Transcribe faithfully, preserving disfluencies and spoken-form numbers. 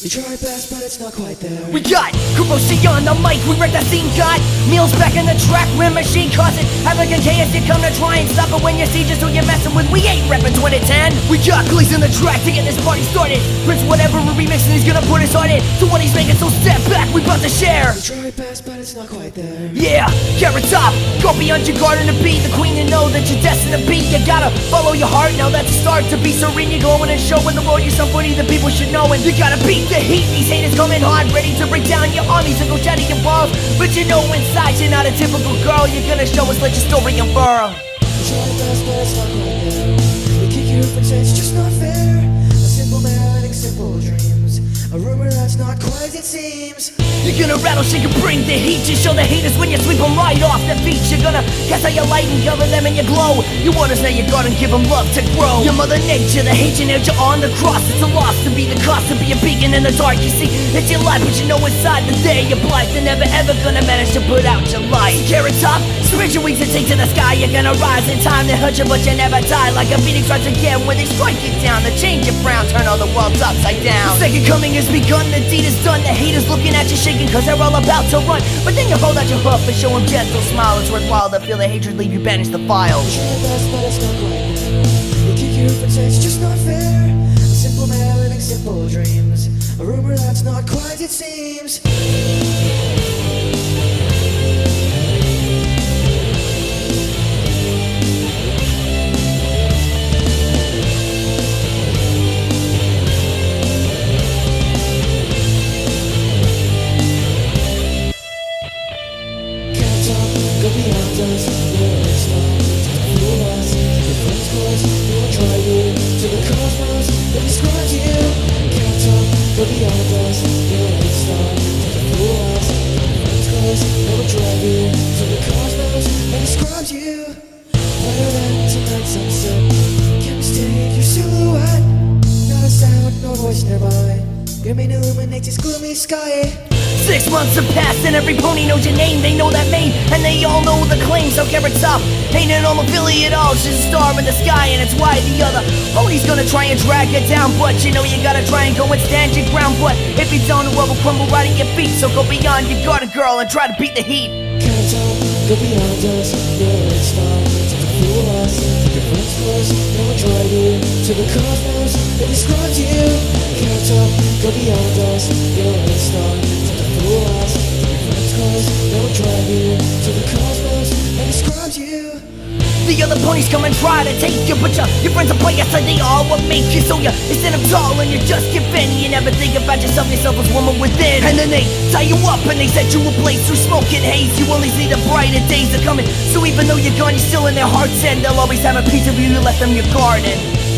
You try best, but it's not quite there. We got Kubo C on the mic, we wreck that scene. Got Meals back in the track, rim machine causing havoc and chaos. You come to try and stop it when you see just who you're messing with. We ain't reppin' twenty ten. We got Glees in the track to get this party started. Prince whatever we're remixing, he's gonna put his heart in. So what he's making, so step back, we about to share. You try best, but it's not quite there. Yeah, Carrot Top, go beyond your garden to be the queen and know that you're destined to be. You gotta follow your heart, now that's a start to be serene. You're going and showing the world you're somebody that people should know. And you gotta beat the heat, these haters coming hard, ready to break down your armies and go shatter your walls. But you know inside you're not a typical girl. You're gonna show us, let your story unfurl. You try best, but it's not quite there. We kick you off and say it's just not fair. A simple man living simple dreams. A rumor that's not quite as it seems. You're gonna rattle, shake and bring the heat. You show the haters when you sweep them right off their feet. You're gonna cast out your light and cover them in your glow. You want us now, you gotta give them love to grow. Your mother nature, the hate you nailed you on the cross. It's a loss to be the cost, to be a beacon in the dark. You see, it's your life, but you know inside the day you're blind. They're never ever gonna manage to put out your light. Carrot Top, spread your wings and take to the sky. You're gonna rise in time, they hurt you, but you never die. Like a phoenix rise again when they strike you down. They change your frown, turn all the world upside down. The second coming has begun, the deed is done. The haters looking at you shaking cause they're all about to run. But then you hold out your hoof and show them gentle smile. It's worthwhile to feel the hatred leave you banish the files. You try best, but it's not quite there. We kick you off and say it's just not fair. A simple man living simple dreams. A rumor that's not quite as it seems. Go beyond us, you're a star. Don't fool us, your friends close. We will drive you to the cosmos that describes you. Can't talk, go beyond us, you're a star. Don't fool us, your friends close. We will drive you to the cosmos that describes you. Better than tonight's sunset. Can't mistake your silhouette. Not a sound, no voice nearby. Your main illuminates this gloomy sky. Six months have passed and every pony knows your name. They know that mane and they all know the claim. So Carrot Top ain't an normal filly at all. She's a star in the sky and it's why the other pony's gonna try and drag her down. But you know you gotta try and go and stand your ground. But if you don't, the world will crumble right at your feet. So go beyond your garden, girl, and try to beat the heat. Can't talk, go beyond us, you're a star. Don't fool us, your friends close. We will drive you to the cosmos that describes you. Can't talk, go beyond us, you're a star. Fool us, your friends close. They will drive you to the cosmos that describes you. The other ponies come and try to take you, but your, your friends are players, so they all what make you. So you, you stand up tall and you just give in. You never think about yourself, yourself as woman within. And then they tie you up and they set you ablaze through smoke and haze. You only see the brighter days are coming. So even though you're gone, you're still in their hearts, and they'll always have a piece of you. You left them your garden.